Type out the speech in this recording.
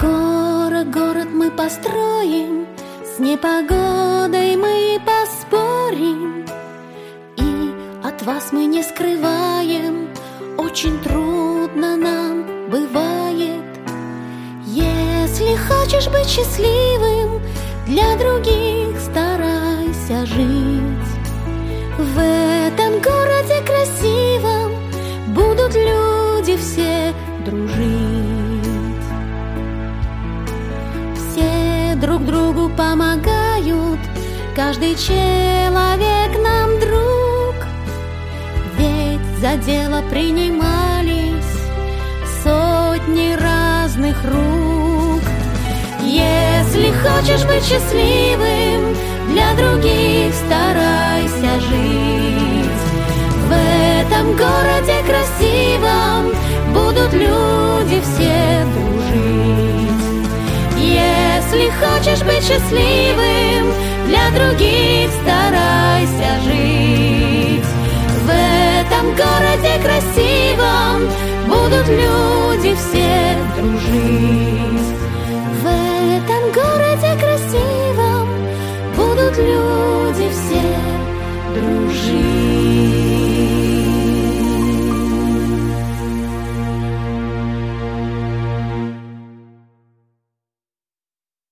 Скоро город мы построим, с непогодой мы поспорим, и от вас мы не скрываем, очень трудно нам бывает. Если хочешь быть счастливым, для других старайся жить. В этом городе красивом будут люди все дружить. Все друг другу помогают, каждый человек нам друг. Ведь за дело принимались сотни разных рук. Если хочешь быть счастливым, для других старайся жить. В этом городе красивом будут люди все дружить. Если хочешь быть счастливым, для других старайся жить. В этом городе красивом будут люди все дружить. В этом городе красивом будут люди все дружить.